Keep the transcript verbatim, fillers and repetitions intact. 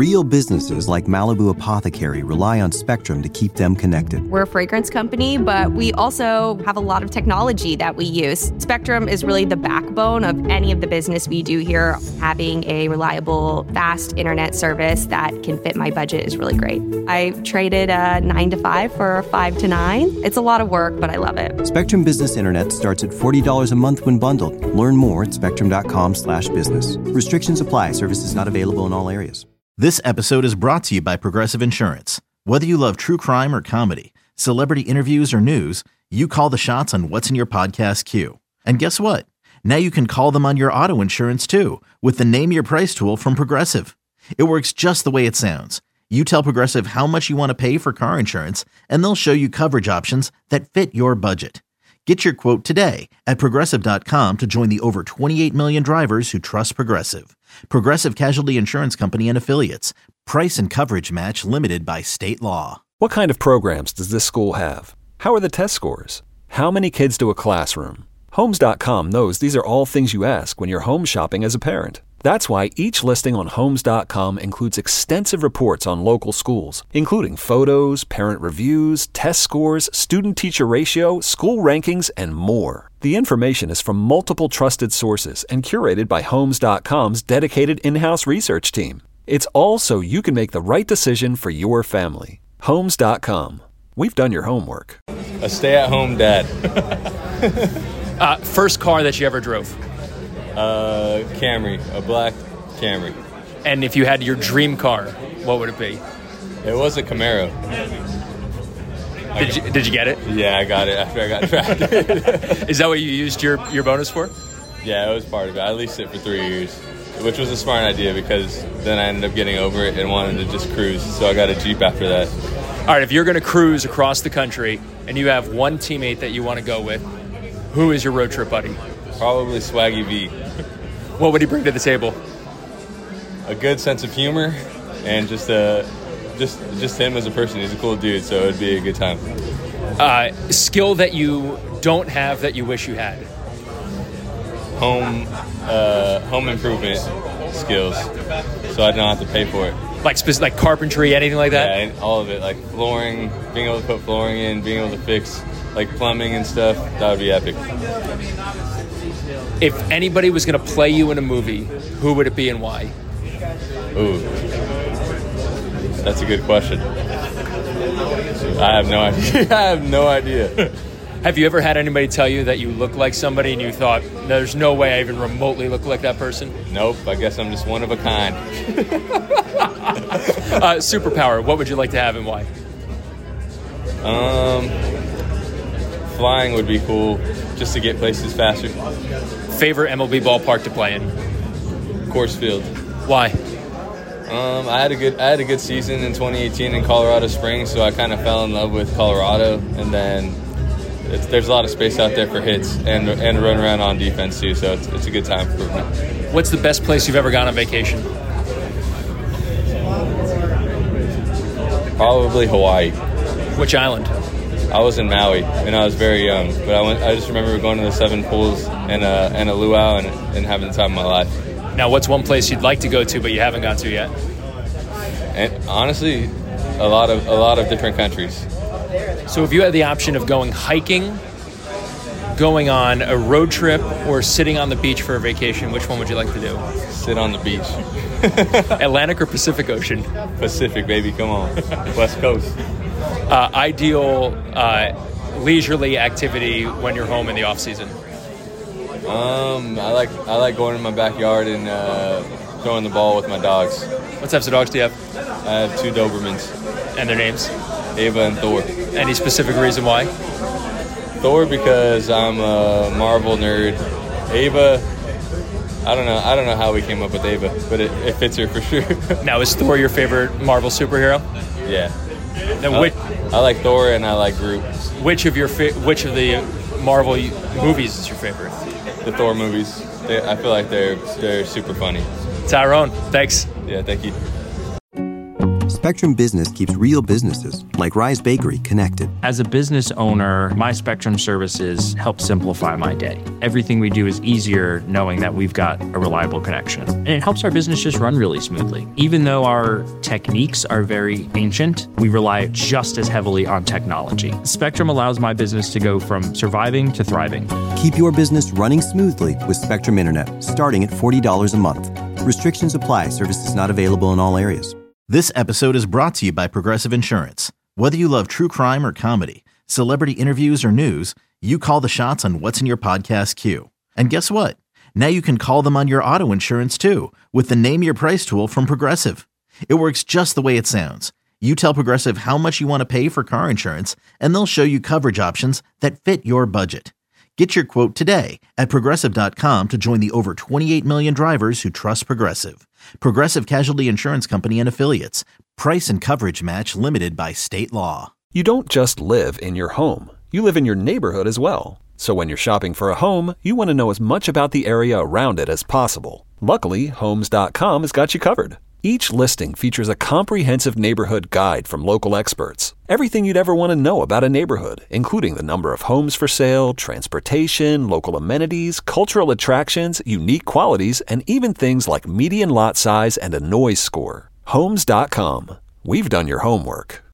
Real businesses like Malibu Apothecary rely on Spectrum to keep them connected. We're a fragrance company, but we also have a lot of technology that we use. Spectrum is really the backbone of any of the business we do here. Having a reliable, fast internet service that can fit my budget is really great. I traded a nine to five for a five to nine. It's a lot of work, but I love it. Spectrum Business Internet starts at forty dollars a month when bundled. Learn more at spectrum.com slash business. Restrictions apply. Services not available in all areas. This episode is brought to you by Progressive Insurance. Whether you love true crime or comedy, celebrity interviews or news, you call the shots on what's in your podcast queue. And guess what? Now you can call them on your auto insurance too with the Name Your Price tool from Progressive. It works just the way it sounds. You tell Progressive how much you want to pay for car insurance, and they'll show you coverage options that fit your budget. Get your quote today at Progressive dot com to join the over twenty-eight million drivers who trust Progressive. Progressive Casualty Insurance Company and Affiliates. Price and coverage match limited by state law. What kind of programs does this school have? How are the test scores? How many kids to a classroom? Homes dot com knows these are all things you ask when you're home shopping as a parent. That's why each listing on Homes dot com includes extensive reports on local schools, including photos, parent reviews, test scores, student-teacher ratio, school rankings, and more. The information is from multiple trusted sources and curated by Homes dot com's dedicated in-house research team. It's all so you can make the right decision for your family. Homes dot com. We've done your homework. A stay-at-home dad. uh, first car that you ever drove? Uh, Camry, a black Camry. And if you had your dream car, what would it be? It was a Camaro. Did you, did you get it? Yeah, I got it after I got drafted. Is that what you used your, your bonus for? Yeah, it was part of it. I leased it for three years, which was a smart idea because then I ended up getting over it and wanted to just cruise. So I got a Jeep after that. All right, if you're going to cruise across the country and you have one teammate that you want to go with, who is your road trip buddy? Probably Swaggy V. What would he bring to the table? A good sense of humor and just uh, just just him as a person. He's a cool dude, so it'd be a good time. Uh, skill that you don't have that you wish you had? Home uh, home improvement skills, so I don't have to pay for it. Like spec- like carpentry, anything like that? Yeah, and all of it, like flooring, being able to put flooring in, being able to fix like plumbing and stuff. That would be epic. If anybody was going to play you in a movie, who would it be and why? Ooh, that's a good question. I have no idea. I have no idea. Have you ever had anybody tell you that you look like somebody and you thought, there's no way I even remotely look like that person? Nope, I guess I'm just one of a kind. uh, superpower, what would you like to have and why? Um, flying would be cool, just to get places faster. Favorite M L B ballpark to play in? Coors Field. Why? Um, I had a good I had a good season in twenty eighteen in Colorado Springs, so I kind of fell in love with Colorado, and then it's, there's a lot of space out there for hits and and run around on defense too, so it's, it's a good time for me. What's the best place you've ever gone on vacation? Probably Hawaii. Which island? I was in Maui, and I was very young, but I went. I just remember going to the seven pools and uh, and a luau and, and having the time of my life. Now, what's one place you'd like to go to but you haven't gone to yet? And honestly, a lot of a lot of different countries. So, if you had the option of going hiking, going on a road trip, or sitting on the beach for a vacation, which one would you like to do? Sit on the beach. Atlantic or Pacific Ocean? Pacific, baby. Come on, West Coast. Uh, ideal uh, leisurely activity when you're home in the off season? Um, I like I like going in my backyard and uh, throwing the ball with my dogs. What types of dogs do you have? I have two Dobermans. And their names? Ava and Thor. Any specific reason why? Thor because I'm a Marvel nerd. Ava, I don't know. I don't know how we came up with Ava, but it, it fits her for sure. Now, is Thor your favorite Marvel superhero? Yeah. Then I, which, I like Thor and I like Groot. Which of your fa- which of the Marvel movies is your favorite? The Thor movies. They, I feel like they're they're super funny. Tyrone, thanks. Yeah, thank you. Spectrum Business keeps real businesses, like Rise Bakery, connected. As a business owner, my Spectrum services help simplify my day. Everything we do is easier knowing that we've got a reliable connection. And it helps our business just run really smoothly. Even though our techniques are very ancient, we rely just as heavily on technology. Spectrum allows my business to go from surviving to thriving. Keep your business running smoothly with Spectrum Internet, starting at forty dollars a month. Restrictions apply. Services not available in all areas. This episode is brought to you by Progressive Insurance. Whether you love true crime or comedy, celebrity interviews or news, you call the shots on what's in your podcast queue. And guess what? Now you can call them on your auto insurance too with the Name Your Price tool from Progressive. It works just the way it sounds. You tell Progressive how much you want to pay for car insurance, and they'll show you coverage options that fit your budget. Get your quote today at Progressive dot com to join the over twenty-eight million drivers who trust Progressive. Progressive Casualty Insurance Company and Affiliates. Price and coverage match limited by state law. You don't just live in your home. You live in your neighborhood as well. So when you're shopping for a home, you want to know as much about the area around it as possible. Luckily, Homes dot com has got you covered. Each listing features a comprehensive neighborhood guide from local experts. Everything you'd ever want to know about a neighborhood, including the number of homes for sale, transportation, local amenities, cultural attractions, unique qualities, and even things like median lot size and a noise score. Homes dot com. We've done your homework.